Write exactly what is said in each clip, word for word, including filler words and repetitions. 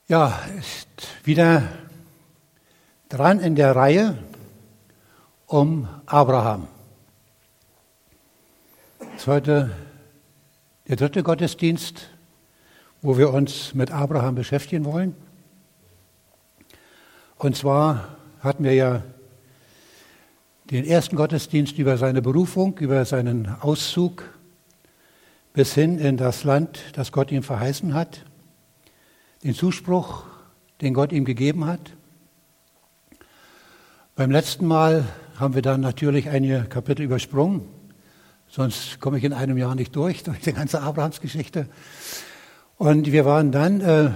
Ja, ist wieder dran in der Reihe um Abraham. Das ist heute der dritte Gottesdienst, wo wir uns mit Abraham beschäftigen wollen. Und zwar hatten wir ja den ersten Gottesdienst über seine Berufung, über seinen Auszug bis hin in das Land, das Gott ihm verheißen hat. Den Zuspruch, den Gott ihm gegeben hat. Beim letzten Mal haben wir dann natürlich einige Kapitel übersprungen, sonst komme ich in einem Jahr nicht durch, durch die ganze Abrahamsgeschichte. Und wir waren dann äh,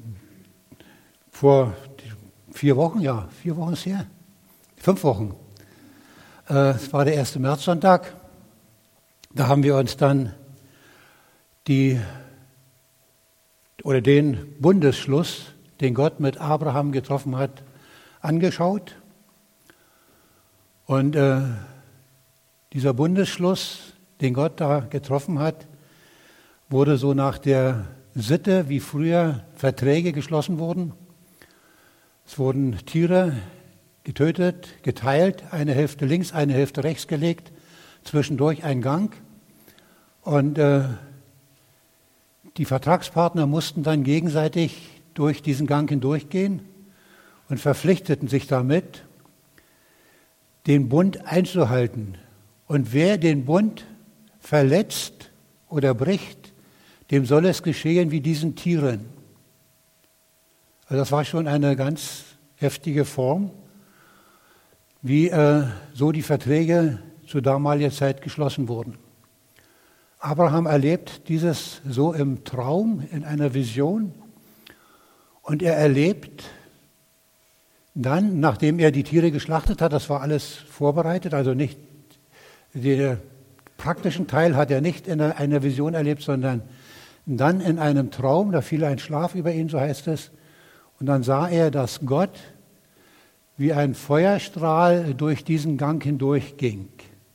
vor vier Wochen, ja, vier Wochen ist her, fünf Wochen, äh, es war der erste Märzsonntag, da haben wir uns dann die oder den Bundesschluss, den Gott mit Abraham getroffen hat, angeschaut. Und äh, dieser Bundesschluss, den Gott da getroffen hat, wurde so nach der Sitte, wie früher Verträge geschlossen wurden. Es wurden Tiere getötet, geteilt, eine Hälfte links, eine Hälfte rechts gelegt, zwischendurch ein Gang. Und äh, die Vertragspartner mussten dann gegenseitig durch diesen Gang hindurchgehen und verpflichteten sich damit, den Bund einzuhalten. Und wer den Bund verletzt oder bricht, dem soll es geschehen wie diesen Tieren. Also das war schon eine ganz heftige Form, wie äh, so die Verträge zu damaliger Zeit geschlossen wurden. Abraham erlebt dieses so im Traum, in einer Vision. Und er erlebt dann, nachdem er die Tiere geschlachtet hat, das war alles vorbereitet, also nicht den praktischen Teil hat er nicht in einer Vision erlebt, sondern dann in einem Traum, da fiel ein Schlaf über ihn, so heißt es. Und dann sah er, dass Gott wie ein Feuerstrahl durch diesen Gang hindurch ging.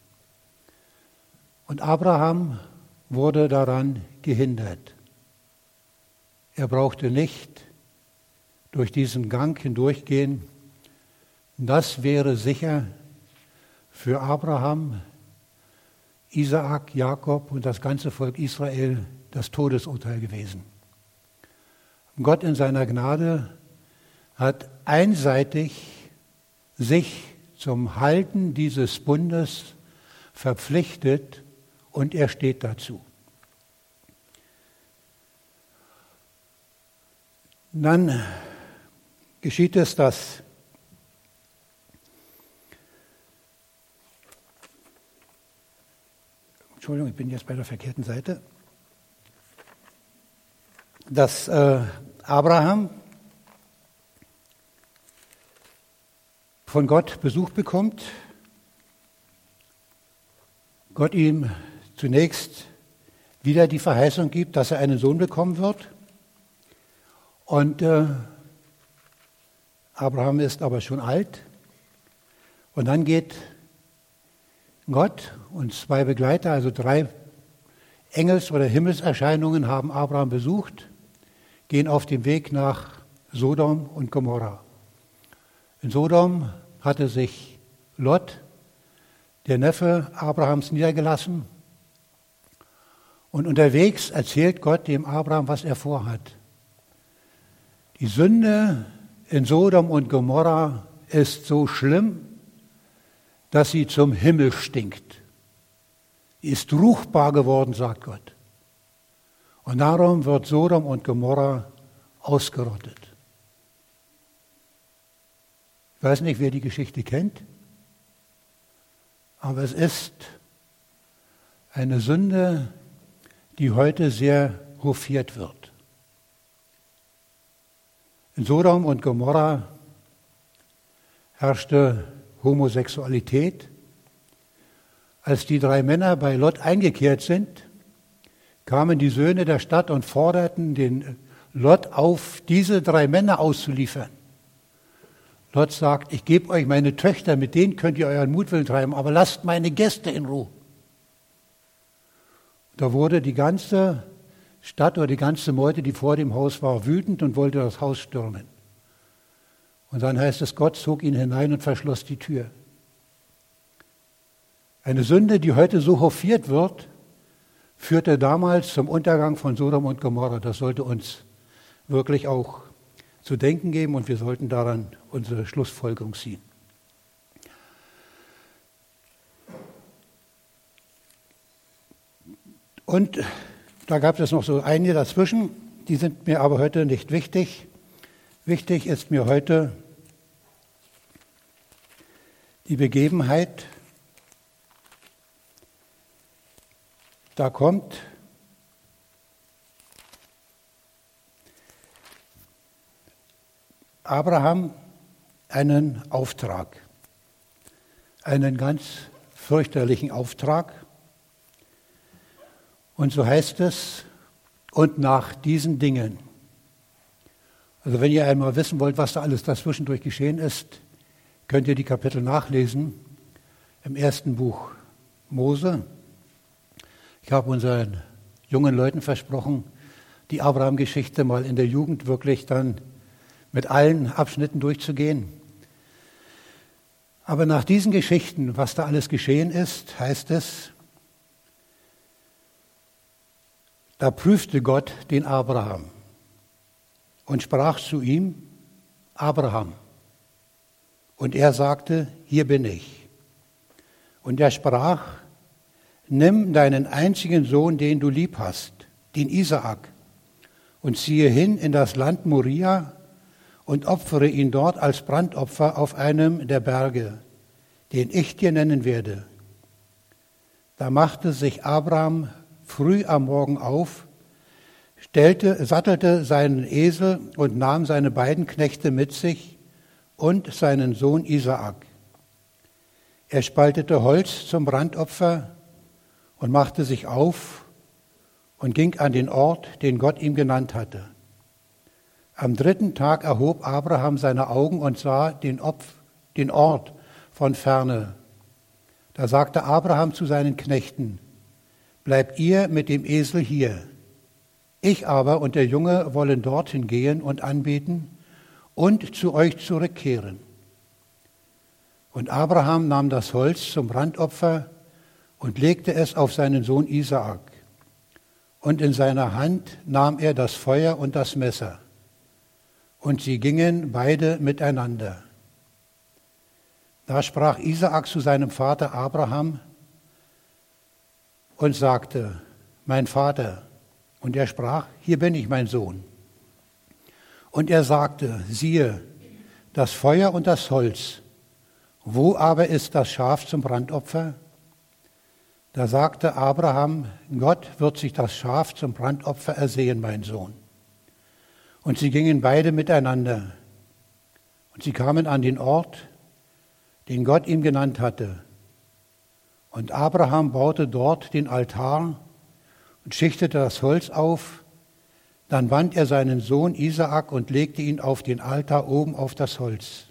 Und Abraham wurde daran gehindert. Er brauchte nicht durch diesen Gang hindurchgehen. Das wäre sicher für Abraham, Isaak, Jakob und das ganze Volk Israel das Todesurteil gewesen. Gott in seiner Gnade hat einseitig sich zum Halten dieses Bundes verpflichtet und er steht dazu. Dann geschieht es, dass Entschuldigung, ich bin jetzt bei der verkehrten Seite, dass äh, Abraham von Gott Besuch bekommt, Gott ihm zunächst wieder die Verheißung gibt, dass er einen Sohn bekommen wird. Und äh, Abraham ist aber schon alt. Und dann geht Gott und zwei Begleiter, also drei Engels- oder Himmelserscheinungen haben Abraham besucht, gehen auf dem Weg nach Sodom und Gomorra. In Sodom hatte sich Lot, der Neffe Abrahams, niedergelassen. Und unterwegs erzählt Gott dem Abraham, was er vorhat. Die Sünde in Sodom und Gomorra ist so schlimm, dass sie zum Himmel stinkt. Sie ist ruchbar geworden, sagt Gott. Und darum wird Sodom und Gomorra ausgerottet. Ich weiß nicht, wer die Geschichte kennt, aber es ist eine Sünde, die heute sehr hofiert wird. In Sodom und Gomorra herrschte Homosexualität. Als die drei Männer bei Lot eingekehrt sind, kamen die Söhne der Stadt und forderten den Lot auf, diese drei Männer auszuliefern. Lot sagt, ich gebe euch meine Töchter, mit denen könnt ihr euren Mutwillen treiben, aber lasst meine Gäste in Ruhe. Da wurde die ganze Stadt oder die ganze Meute, die vor dem Haus war, wütend und wollte das Haus stürmen. Und dann heißt es, Gott zog ihn hinein und verschloss die Tür. Eine Sünde, die heute so hofiert wird, führte damals zum Untergang von Sodom und Gomorra. Das sollte uns wirklich auch zu denken geben und wir sollten daran unsere Schlussfolgerung ziehen. Und da gab es noch so einige dazwischen, die sind mir aber heute nicht wichtig. Wichtig ist mir heute die Begebenheit, da kommt Abraham einen Auftrag, einen ganz fürchterlichen Auftrag. Und so heißt es, und nach diesen Dingen. Also wenn ihr einmal wissen wollt, was da alles dazwischendurch geschehen ist, könnt ihr die Kapitel nachlesen im ersten Buch Mose. Ich habe unseren jungen Leuten versprochen, die Abraham-Geschichte mal in der Jugend wirklich dann mit allen Abschnitten durchzugehen. Aber nach diesen Geschichten, was da alles geschehen ist, heißt es, da prüfte Gott den Abraham und sprach zu ihm, Abraham. Und er sagte, hier bin ich. Und er sprach, nimm deinen einzigen Sohn, den du lieb hast, den Isaak, und ziehe hin in das Land Moria und opfere ihn dort als Brandopfer auf einem der Berge, den ich dir nennen werde. Da machte sich Abraham früh am Morgen auf, stellte, sattelte seinen Esel und nahm seine beiden Knechte mit sich und seinen Sohn Isaak. Er spaltete Holz zum Brandopfer und machte sich auf und ging an den Ort, den Gott ihm genannt hatte. Am dritten Tag erhob Abraham seine Augen und sah den, Opf, den Ort von ferne. Da sagte Abraham zu seinen Knechten, bleibt ihr mit dem Esel hier. Ich aber und der Junge wollen dorthin gehen und anbeten und zu euch zurückkehren. Und Abraham nahm das Holz zum Brandopfer und legte es auf seinen Sohn Isaak. Und in seiner Hand nahm er das Feuer und das Messer. Und sie gingen beide miteinander. Da sprach Isaak zu seinem Vater Abraham und sagte, mein Vater. Und er sprach, hier bin ich, mein Sohn. Und er sagte, siehe, das Feuer und das Holz, wo aber ist das Schaf zum Brandopfer? Da sagte Abraham, Gott wird sich das Schaf zum Brandopfer ersehen, mein Sohn. Und sie gingen beide miteinander. Und sie kamen an den Ort, den Gott ihm genannt hatte. Und Abraham baute dort den Altar und schichtete das Holz auf. Dann band er seinen Sohn Isaak und legte ihn auf den Altar oben auf das Holz.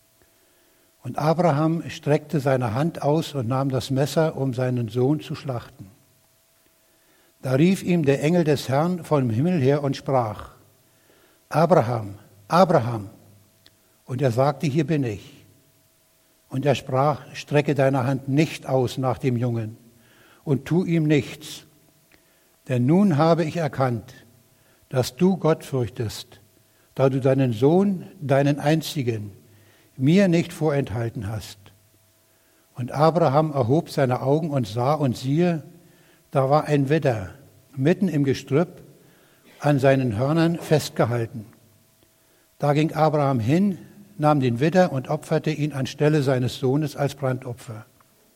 Und Abraham streckte seine Hand aus und nahm das Messer, um seinen Sohn zu schlachten. Da rief ihm der Engel des Herrn vom Himmel her und sprach, Abraham, Abraham. Und er sagte, hier bin ich. Und er sprach, strecke deine Hand nicht aus nach dem Jungen und tu ihm nichts. Denn nun habe ich erkannt, dass du Gott fürchtest, da du deinen Sohn, deinen einzigen, mir nicht vorenthalten hast. Und Abraham erhob seine Augen und sah, und siehe, da war ein Widder mitten im Gestrüpp, an seinen Hörnern festgehalten. Da ging Abraham hin, nahm den Widder und opferte ihn anstelle seines Sohnes als Brandopfer.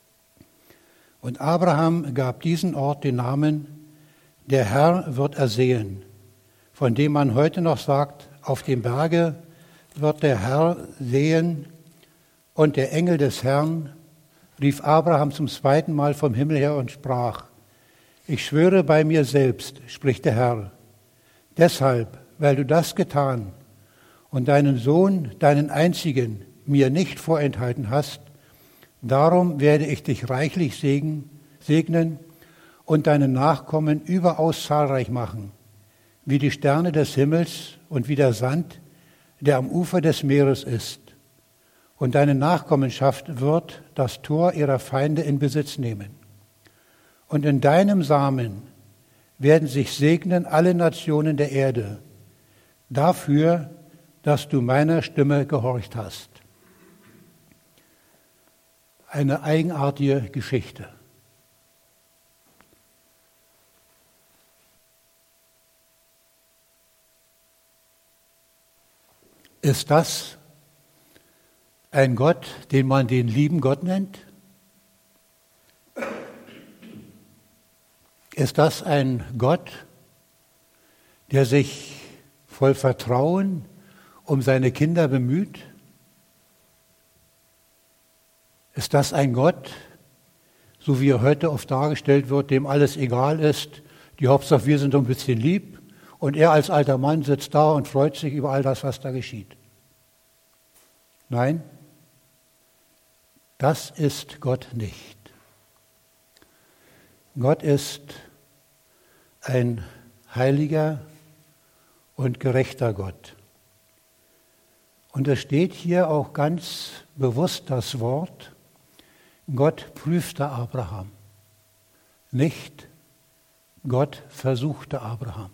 Und Abraham gab diesen Ort den Namen, der Herr wird ersehen, von dem man heute noch sagt, auf dem Berge wird der Herr sehen. Und der Engel des Herrn rief Abraham zum zweiten Mal vom Himmel her und sprach, ich schwöre bei mir selbst, spricht der Herr, deshalb, weil du das getan und deinen Sohn, deinen einzigen, mir nicht vorenthalten hast, darum werde ich dich reichlich segnen und deinen Nachkommen überaus zahlreich machen, wie die Sterne des Himmels und wie der Sand, der am Ufer des Meeres ist. Und deine Nachkommenschaft wird das Tor ihrer Feinde in Besitz nehmen. Und in deinem Samen werden sich segnen alle Nationen der Erde, dafür, dass du meiner Stimme gehorcht hast. Eine eigenartige Geschichte. Ist das ein Gott, den man den lieben Gott nennt? Ist das ein Gott, der sich voll Vertrauen um seine Kinder bemüht? Ist das ein Gott, so wie er heute oft dargestellt wird, dem alles egal ist, die Hauptsache wir sind ein bisschen lieb und er als alter Mann sitzt da und freut sich über all das, was da geschieht? Nein, das ist Gott nicht. Gott ist ein heiliger und gerechter Gott. Und es steht hier auch ganz bewusst das Wort, Gott prüfte Abraham, nicht Gott versuchte Abraham.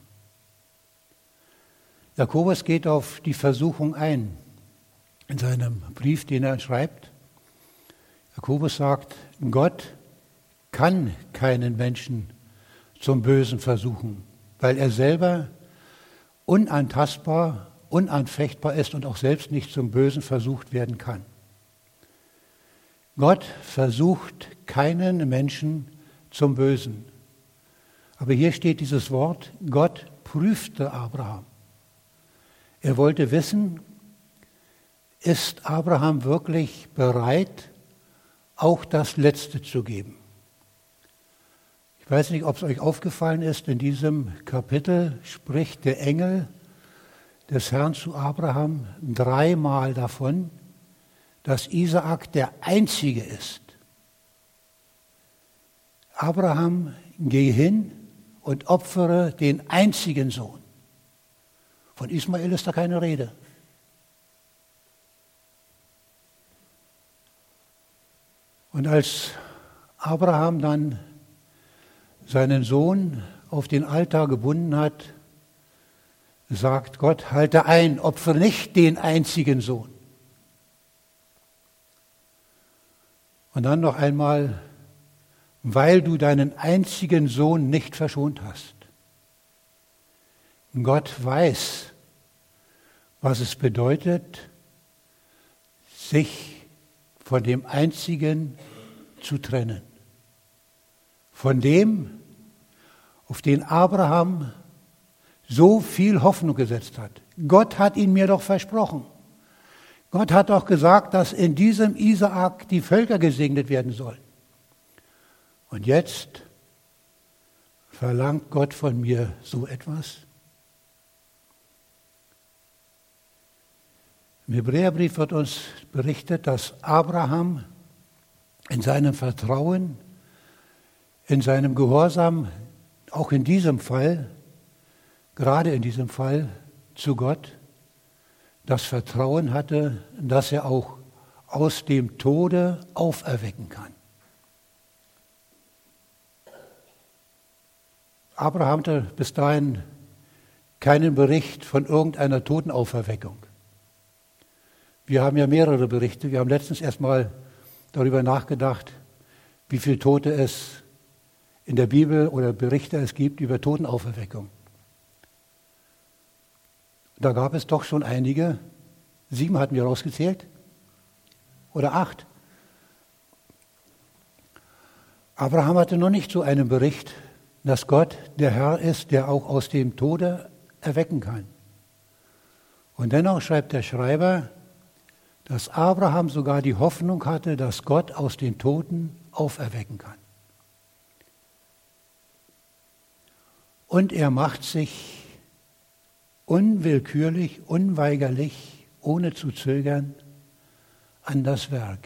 Jakobus geht auf die Versuchung ein in seinem Brief, den er schreibt. Jakobus sagt, Gott kann keinen Menschen zum Bösen versuchen, weil er selber unantastbar, unanfechtbar ist und auch selbst nicht zum Bösen versucht werden kann. Gott versucht keinen Menschen zum Bösen. Aber hier steht dieses Wort, Gott prüfte Abraham. Er wollte wissen, ist Abraham wirklich bereit, auch das Letzte zu geben? Ich weiß nicht, ob es euch aufgefallen ist, in diesem Kapitel spricht der Engel des Herrn zu Abraham dreimal davon, dass Isaak der Einzige ist. Abraham, geh hin und opfere den einzigen Sohn. Von Ismael ist da keine Rede. Und als Abraham dann seinen Sohn auf den Altar gebunden hat, sagt Gott, halte ein, opfere nicht den einzigen Sohn. Und dann noch einmal, weil du deinen einzigen Sohn nicht verschont hast. Gott weiß, was es bedeutet, sich von dem Einzigen zu trennen. Von dem, auf den Abraham so viel Hoffnung gesetzt hat. Gott hat ihn mir doch versprochen. Gott hat doch gesagt, dass in diesem Isaak die Völker gesegnet werden sollen. Und jetzt verlangt Gott von mir so etwas? Im Hebräerbrief wird uns berichtet, dass Abraham in seinem Vertrauen, in seinem Gehorsam, auch in diesem Fall, gerade in diesem Fall zu Gott, das Vertrauen hatte, dass er auch aus dem Tode auferwecken kann. Abraham hatte bis dahin keinen Bericht von irgendeiner Totenauferweckung. Wir haben ja mehrere Berichte. Wir haben letztens erst mal darüber nachgedacht, wie viele Tote es in der Bibel oder Berichte es gibt über Totenauferweckung. Da gab es doch schon einige. Sieben hatten wir rausgezählt. Oder acht. Abraham hatte noch nicht so einen Bericht, dass Gott der Herr ist, der auch aus dem Tode erwecken kann. Und dennoch schreibt der Schreiber, dass Abraham sogar die Hoffnung hatte, dass Gott aus den Toten auferwecken kann. Und er macht sich unwillkürlich, unweigerlich, ohne zu zögern, an das Werk.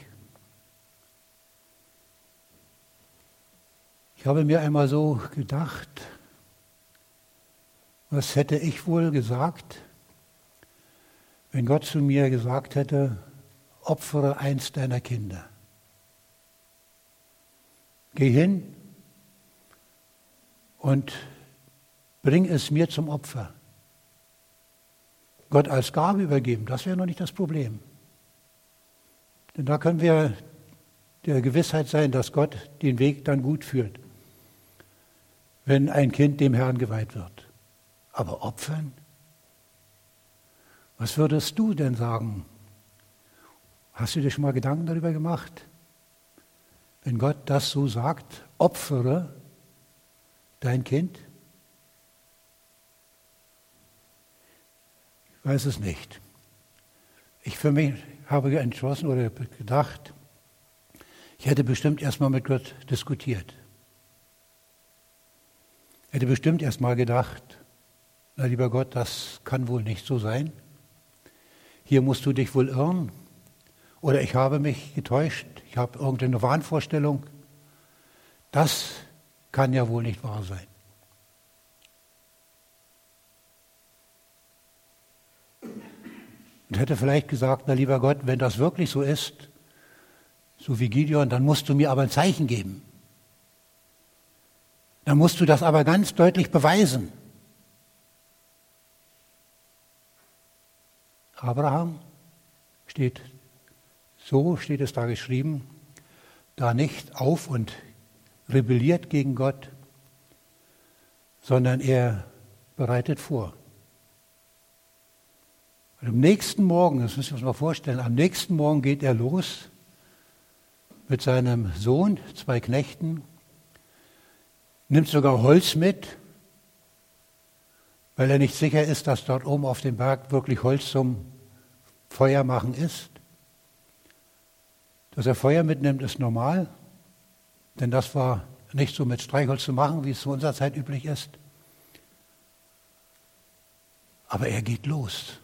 Ich habe mir einmal so gedacht, Was hätte ich wohl gesagt, wenn Gott zu mir gesagt hätte, opfere eins deiner Kinder. Geh hin und bring es mir zum Opfer. Gott als Gabe übergeben, das wäre noch nicht das Problem. Denn da können wir der Gewissheit sein, dass Gott den Weg dann gut führt, wenn ein Kind dem Herrn geweiht wird. Aber opfern? Was würdest du denn sagen? Hast du dir schon mal Gedanken darüber gemacht? Wenn Gott das so sagt, opfere dein Kind? Ich weiß es nicht. Ich für mich habe entschlossen oder gedacht, ich hätte bestimmt erstmal mit Gott diskutiert. Ich hätte bestimmt erstmal gedacht, na lieber Gott, das kann wohl nicht so sein. Hier musst du dich wohl irren. Oder ich habe mich getäuscht, ich habe irgendeine Wahnvorstellung. Das kann ja wohl nicht wahr sein. Und hätte vielleicht gesagt, na lieber Gott, wenn das wirklich so ist, so wie Gideon, dann musst du mir aber ein Zeichen geben. Dann musst du das aber ganz deutlich beweisen. Abraham steht, so steht es da geschrieben, da nicht auf und rebelliert gegen Gott, sondern er bereitet vor. Und am nächsten Morgen, das müssen wir uns mal vorstellen, am nächsten Morgen geht er los mit seinem Sohn, zwei Knechten, nimmt sogar Holz mit, weil er nicht sicher ist, dass dort oben auf dem Berg wirklich Holz zum Feuer machen ist. Dass er Feuer mitnimmt, ist normal, denn das war nicht so mit Streichholz zu machen, wie es zu unserer Zeit üblich ist. Aber er geht los.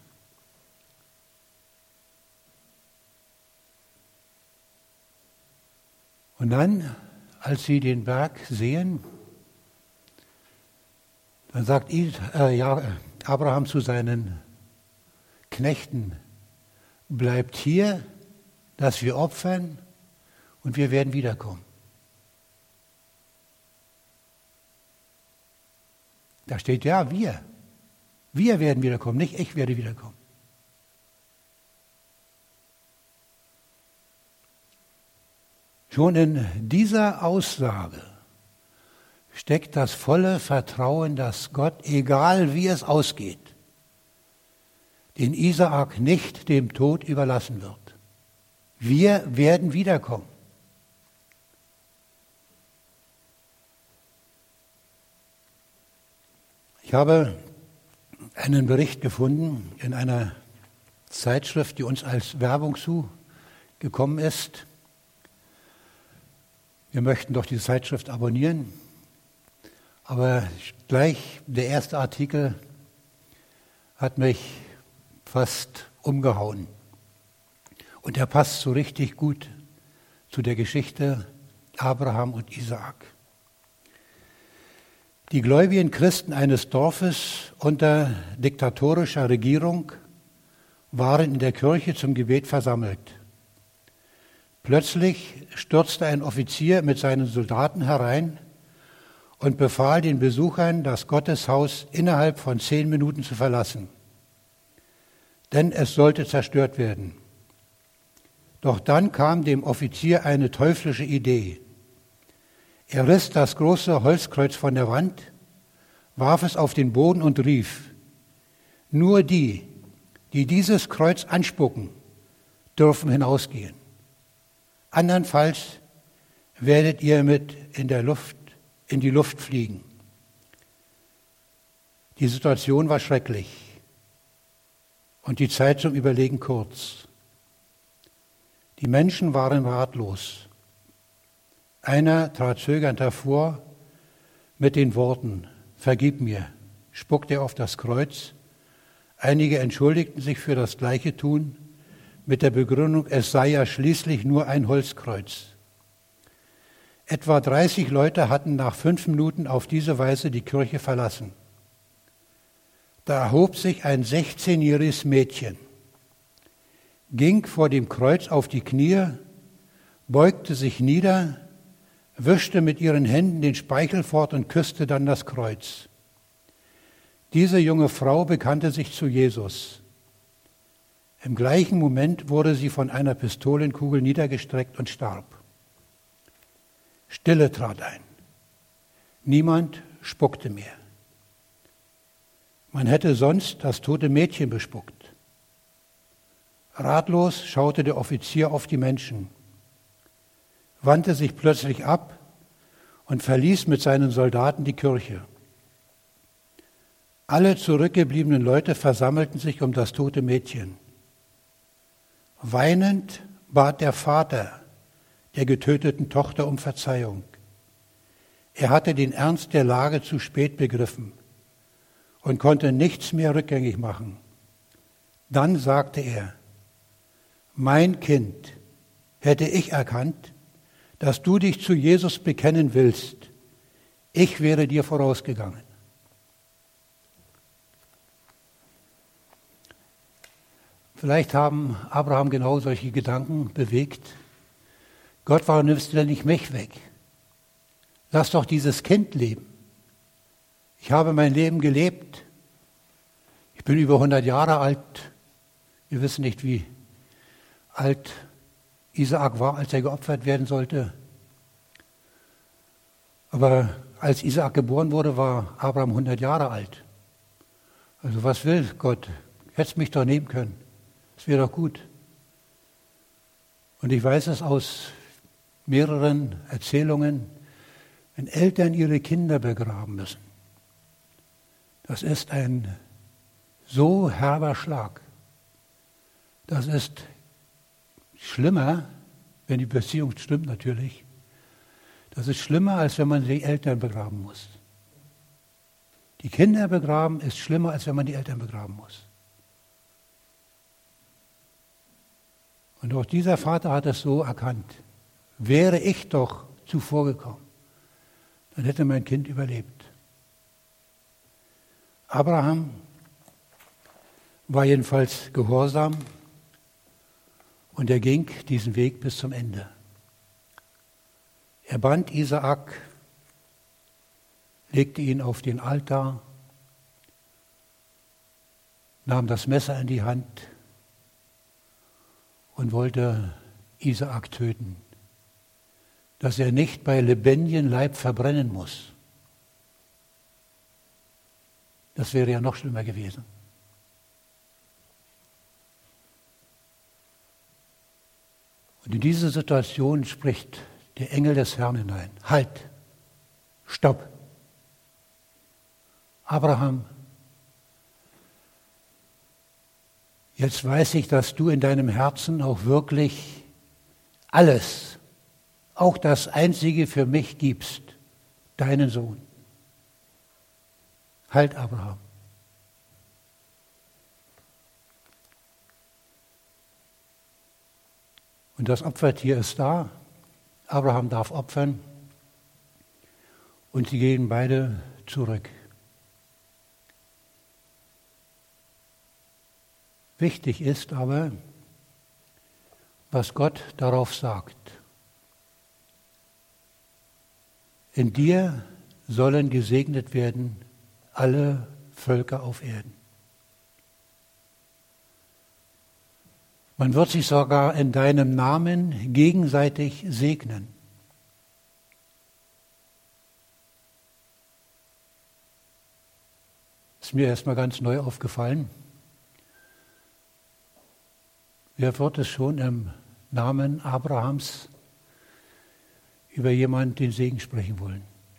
Und dann, als sie den Berg sehen, dann sagt Abraham zu seinen Knechten, bleibt hier, dass wir opfern und wir werden wiederkommen. Da steht ja, wir. Wir werden wiederkommen, nicht ich werde wiederkommen. Schon in dieser Aussage steckt das volle Vertrauen, dass Gott, egal wie es ausgeht, den Isaak nicht dem Tod überlassen wird. Wir werden wiederkommen. Ich habe einen Bericht gefunden in einer Zeitschrift, die uns als Werbung zugekommen ist. Wir möchten doch diese Zeitschrift abonnieren, aber gleich der erste Artikel hat mich fast umgehauen. Und er passt so richtig gut zu der Geschichte Abraham und Isaak. Die gläubigen Christen eines Dorfes unter diktatorischer Regierung waren in der Kirche zum Gebet versammelt. Plötzlich stürzte ein Offizier mit seinen Soldaten herein und befahl den Besuchern, das Gotteshaus innerhalb von zehn Minuten zu verlassen. Denn es sollte zerstört werden. Doch dann kam dem Offizier eine teuflische Idee. Er riss das große Holzkreuz von der Wand, warf es auf den Boden und rief, nur die, die dieses Kreuz anspucken, dürfen hinausgehen. Andernfalls werdet ihr mit in der Luft, in die Luft fliegen. Die Situation war schrecklich und die Zeit zum Überlegen kurz. Die Menschen waren ratlos. Einer trat zögernd hervor mit den Worten, vergib mir, spuckte er auf das Kreuz. Einige entschuldigten sich für das gleiche Tun mit der Begründung, es sei ja schließlich nur ein Holzkreuz. Etwa dreißig Leute hatten nach fünf Minuten auf diese Weise die Kirche verlassen. Da erhob sich ein sechzehnjähriges Mädchen, ging vor dem Kreuz auf die Knie, beugte sich nieder, wischte mit ihren Händen den Speichel fort und küsste dann das Kreuz. Diese junge Frau bekannte sich zu Jesus. Im gleichen Moment wurde sie von einer Pistolenkugel niedergestreckt und starb. Stille trat ein. Niemand spuckte mehr. Man hätte sonst das tote Mädchen bespuckt. Ratlos schaute der Offizier auf die Menschen, wandte sich plötzlich ab und verließ mit seinen Soldaten die Kirche. Alle zurückgebliebenen Leute versammelten sich um das tote Mädchen. Weinend bat der Vater der getöteten Tochter um Verzeihung. Er hatte den Ernst der Lage zu spät begriffen und konnte nichts mehr rückgängig machen. Dann sagte er: Mein Kind, hätte ich erkannt, dass du dich zu Jesus bekennen willst, ich wäre dir vorausgegangen. Vielleicht haben Abraham genau solche Gedanken bewegt. Gott, warum nimmst du denn nicht mich weg? Lass doch dieses Kind leben. Ich habe mein Leben gelebt. Ich bin über hundert Jahre alt. Wir wissen nicht, wie alt Isaak war, als er geopfert werden sollte. Aber als Isaak geboren wurde, war Abraham hundert Jahre alt. Also was will Gott? Hättest mich doch nehmen können. Das wäre doch gut. Und ich weiß es aus mehreren Erzählungen, wenn Eltern ihre Kinder begraben müssen. Das ist ein so herber Schlag. Das ist schlimmer, wenn die Beziehung stimmt natürlich. Das ist schlimmer, als wenn man die Eltern begraben muss. Die Kinder begraben ist schlimmer, als wenn man die Eltern begraben muss. Und auch dieser Vater hat es so erkannt. Wäre ich doch zuvor gekommen, dann hätte mein Kind überlebt. Abraham war jedenfalls gehorsam und er ging diesen Weg bis zum Ende. Er band Isaak, legte ihn auf den Altar, nahm das Messer in die Hand und wollte Isaak töten, dass er nicht bei lebendigem Leib verbrennen muss. Das wäre ja noch schlimmer gewesen. Und in diese Situation spricht der Engel des Herrn hinein. Halt, stopp. Abraham, jetzt weiß ich, dass du in deinem Herzen auch wirklich alles, auch das Einzige für mich gibst, deinen Sohn. Halt, Abraham. Und das Opfertier ist da. Abraham darf opfern. Und sie gehen beide zurück. Wichtig ist aber, was Gott darauf sagt. In dir sollen gesegnet werden alle Völker auf Erden. Man wird sich sogar in deinem Namen gegenseitig segnen. Ist mir erstmal ganz neu aufgefallen. Wer wird es schon im Namen Abrahams über jemanden den Segen sprechen wollen?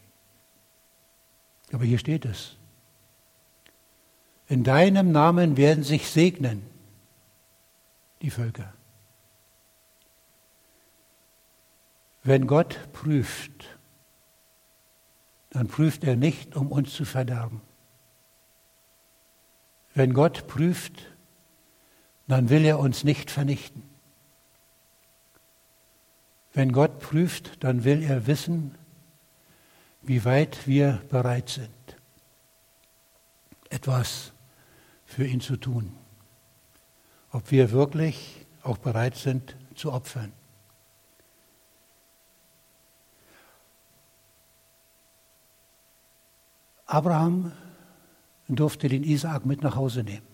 Aber hier steht es. In deinem Namen werden sich segnen die Völker. Wenn Gott prüft, dann prüft er nicht, um uns zu verderben. Wenn Gott prüft, dann will er uns nicht vernichten. Wenn Gott prüft, dann will er wissen, wie weit wir bereit sind, etwas für ihn zu tun. Ob wir wirklich auch bereit sind zu opfern. Abraham durfte den Isaak mit nach Hause nehmen.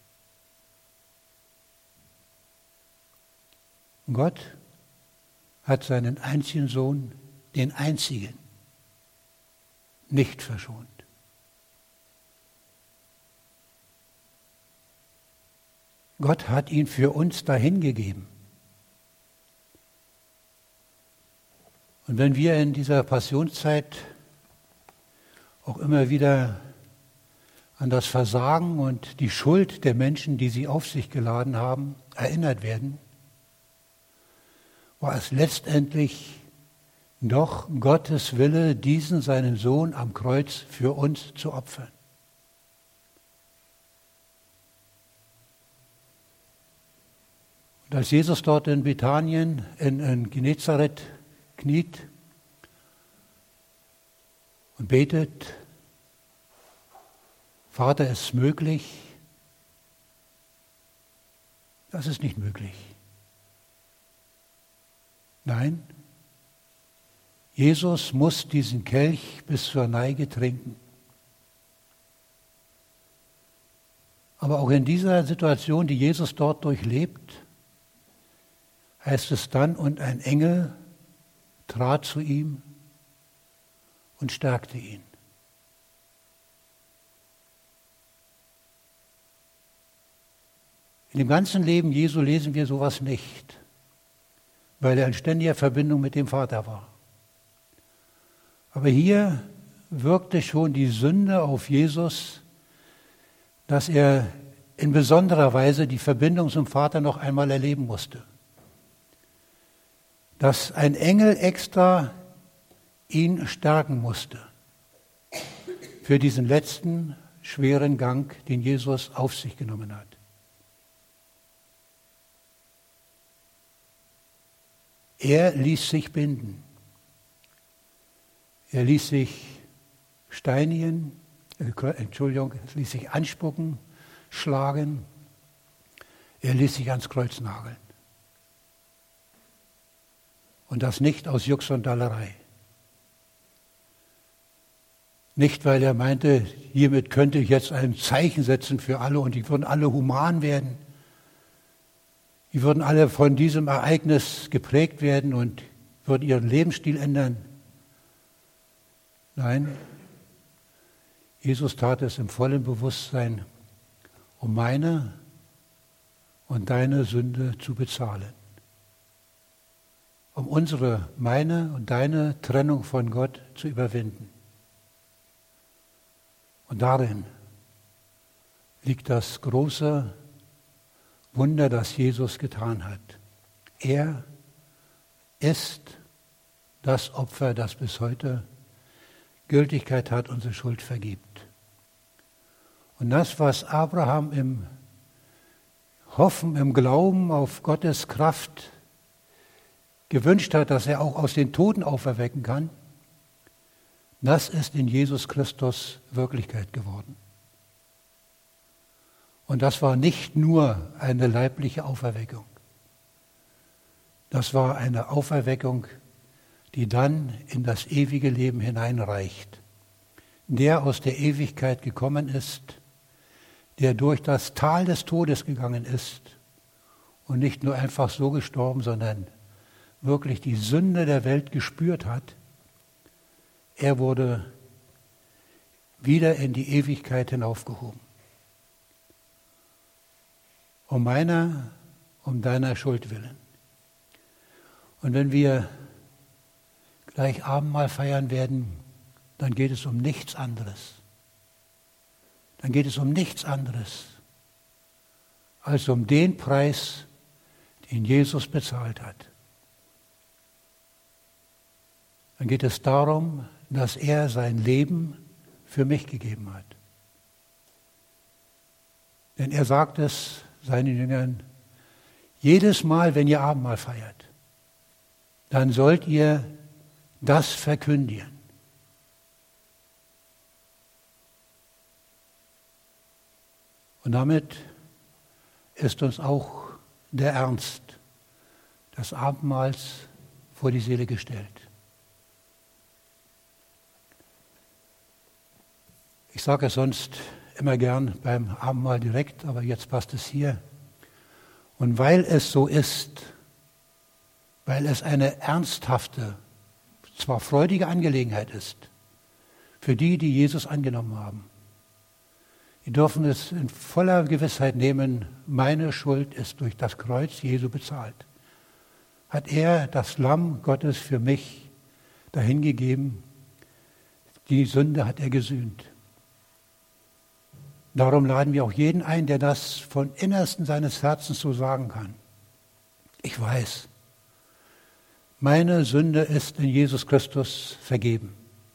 Gott hat seinen einzigen Sohn, den einzigen, nicht verschont. Gott hat ihn für uns dahingegeben. Und wenn wir in dieser Passionszeit auch immer wieder an das Versagen und die Schuld der Menschen, die sie auf sich geladen haben, erinnert werden, war es letztendlich doch Gottes Wille, diesen seinen Sohn am Kreuz für uns zu opfern. Und als Jesus dort in Bethanien, in, in Genezareth kniet und betet, Vater, ist es möglich? Das ist nicht möglich. Nein, Jesus muss diesen Kelch bis zur Neige trinken. Aber auch in dieser Situation, die Jesus dort durchlebt, heißt es dann, und ein Engel trat zu ihm und stärkte ihn. In dem ganzen Leben Jesu lesen wir sowas nicht, weil er in ständiger Verbindung mit dem Vater war. Aber hier wirkte schon die Sünde auf Jesus, dass er in besonderer Weise die Verbindung zum Vater noch einmal erleben musste. Dass ein Engel extra ihn stärken musste für diesen letzten schweren Gang, den Jesus auf sich genommen hat. Er ließ sich binden. Er ließ sich steinigen, äh, Entschuldigung, er ließ sich anspucken, schlagen. Er ließ sich ans Kreuz nageln. Und das nicht aus Jux und Dallerei. Nicht, weil er meinte, hiermit könnte ich jetzt ein Zeichen setzen für alle und die würden alle human werden. Die würden alle von diesem Ereignis geprägt werden und würden ihren Lebensstil ändern. Nein, Jesus tat es im vollen Bewusstsein, um meine und deine Sünde zu bezahlen. Um unsere, meine und deine Trennung von Gott zu überwinden. Und darin liegt das große Wunder, das Jesus getan hat. Er ist das Opfer, das bis heute Gültigkeit hat, unsere Schuld vergibt. Und das, was Abraham im Hoffen, im Glauben auf Gottes Kraft gewünscht hat, dass er auch aus den Toten auferwecken kann, das ist in Jesus Christus Wirklichkeit geworden. Und das war nicht nur eine leibliche Auferweckung. Das war eine Auferweckung, die dann in das ewige Leben hineinreicht. Der aus der Ewigkeit gekommen ist, der durch das Tal des Todes gegangen ist und nicht nur einfach so gestorben, sondern wirklich die Sünde der Welt gespürt hat. Er wurde wieder in die Ewigkeit hinaufgehoben. Um meiner, um deiner Schuld willen. Und wenn wir gleich Abendmahl feiern werden, dann geht es um nichts anderes. Dann geht es um nichts anderes, als um den Preis, den Jesus bezahlt hat. Dann geht es darum, dass er sein Leben für mich gegeben hat. Denn er sagt es seinen Jüngern, jedes Mal, wenn ihr Abendmahl feiert, dann sollt ihr das verkündigen. Und damit ist uns auch der Ernst des Abendmahls vor die Seele gestellt. Ich sage es sonst immer gern beim Abendmahl direkt, aber jetzt passt es hier. Und weil es so ist, weil es eine ernsthafte, zwar freudige Angelegenheit ist, für die, die Jesus angenommen haben, die dürfen es in voller Gewissheit nehmen, meine Schuld ist durch das Kreuz Jesu bezahlt. Hat er, das Lamm Gottes, für mich dahingegeben, die Sünde hat er gesühnt. Darum laden wir auch jeden ein, der das von Innersten seines Herzens so sagen kann. Ich weiß, meine Sünde ist in Jesus Christus vergeben.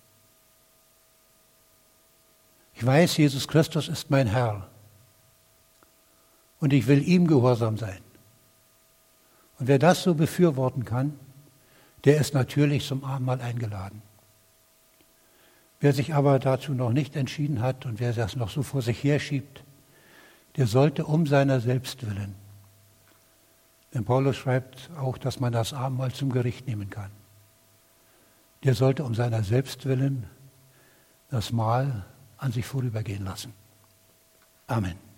Ich weiß, Jesus Christus ist mein Herr und ich will ihm gehorsam sein. Und wer das so befürworten kann, der ist natürlich zum Abendmahl eingeladen. Wer sich aber dazu noch nicht entschieden hat und wer das noch so vor sich herschiebt, der sollte um seiner selbst willen. Denn Paulus schreibt auch, dass man das Abendmahl zum Gericht nehmen kann. Der sollte um seiner selbst willen das Mahl an sich vorübergehen lassen. Amen.